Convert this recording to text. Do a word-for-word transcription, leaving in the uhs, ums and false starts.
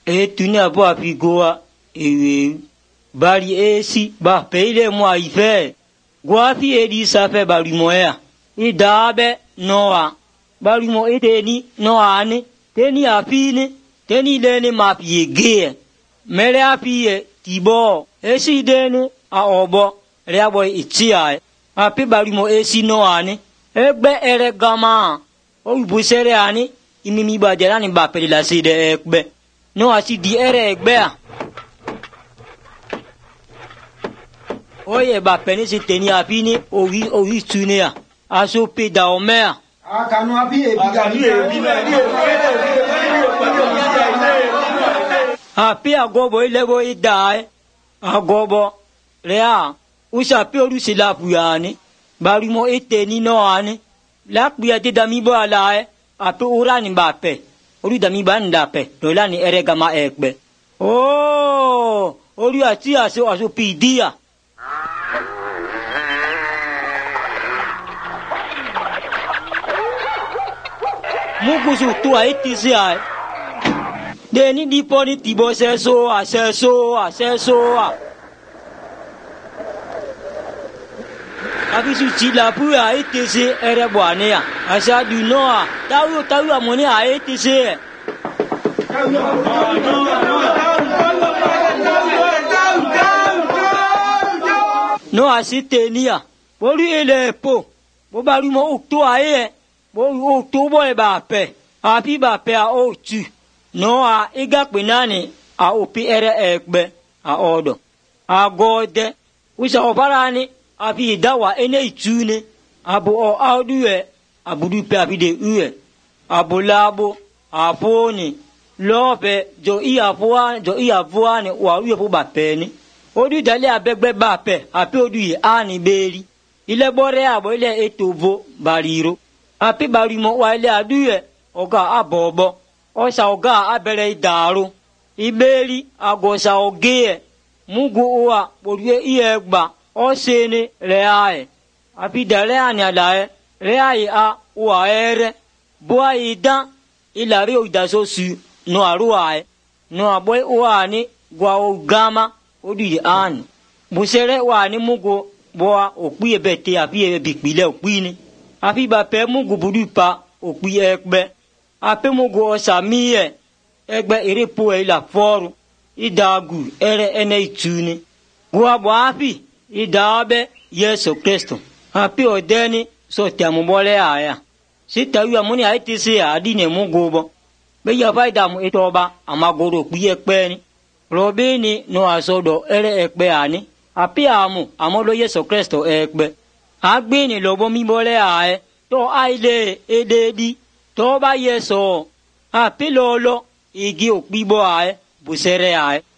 e tunia bo apigoa e bari esi ba peile mo ife guafi edi safe bari moya i dabe noa bari mo eteni noa ni teni afine teni lene mapie ge mere apie tibo esi dene a obo reabo itia api bari mo esi noa ni egbe ere gama o busere ani imimi bajera ni ba pele la side egbe no asi di ere egbe a oye ba pele si teni afini owi owi tunia aso pe da omea akanu abi ebi gani ebi api agobo ilego idai agobo rea usa pe oru se la puyani bari mo eteni no ani la puya de dami bo ala e api ora ni ba pe oru dami ba nda pe to la ni ere gama ekbe oh oru ati aso aso pidia mugusu tu aiti ai deni di poni tibo seso a seso a seso a abisu chila pu aiti se ere bwane ya asa du no a tawu tawu amoni aiti se no asitenia bori ele po bo bari mo ukto aye bo ukto bo e ba pe abi ba pe a o tu no a iga pe nani a opi ere egbe a odo a gode usa obarani abi dawa ene itune abu o auduwe abudu pe abi de uwe abulabo afoni lope jo iya fuwa jo iya fuwa ni wa uwe fu ba pe ni odu dale abegbe ba pe api odu yi ani beri ile bore abo ile etovo bariro api barimo wa ile aduye oga abobo osa oga abere idaro iberi agosa oge mugu wa borie iegba osene reae api dale ani alae reae a wa ere boa ida ilari odaso su no aruae no aboy wa ni gwa ogama odi an busere wa ni mugo boa opi ebete api ebipile opi ni api ba pe mugo budupa opi egbe api mugo osamiye egbe erepo e la foru idagu ere ene ituni gwa bo api idabe Yesu Kristo api odeni so tiamubole aya sitawi amuni aitisi adine mugo bo be ya faida mu itoba amagoro opi epe ni Robini no asodo ere ekbe ani api amu amolo Yesu Kristo ekbe agbini lobo mibole ae to aile ededi to ba Yesu api lolo igi opibo ae busere ae